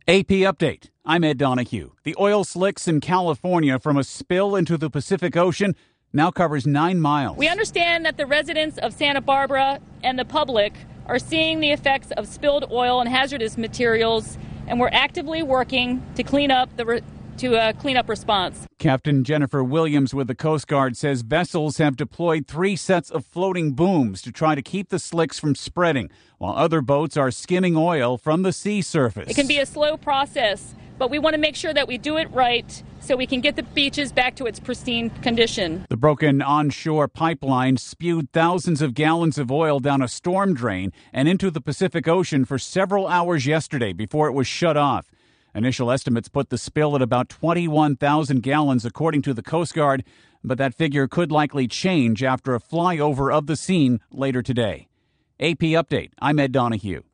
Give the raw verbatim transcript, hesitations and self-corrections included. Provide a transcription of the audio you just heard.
A P Update. I'm Ed Donahue. The oil slicks in California from a spill into the Pacific Ocean now covers nine miles. We understand that the residents of Santa Barbara and the public are seeing the effects of spilled oil and hazardous materials, and we're actively working to clean up the re- to uh, clean up response. Captain Jennifer Williams with the Coast Guard says vessels have deployed three sets of floating booms to try to keep the slicks from spreading, while other boats are skimming oil from the sea surface. It can be a slow process, but we want to make sure that we do it right so we can get the beaches back to its pristine condition. The broken onshore pipeline spewed thousands of gallons of oil down a storm drain and into the Pacific Ocean for several hours yesterday before it was shut off. Initial estimates put the spill at about twenty-one thousand gallons, according to the Coast Guard, but that figure could likely change after a flyover of the scene later today. A P Update. I'm Ed Donahue.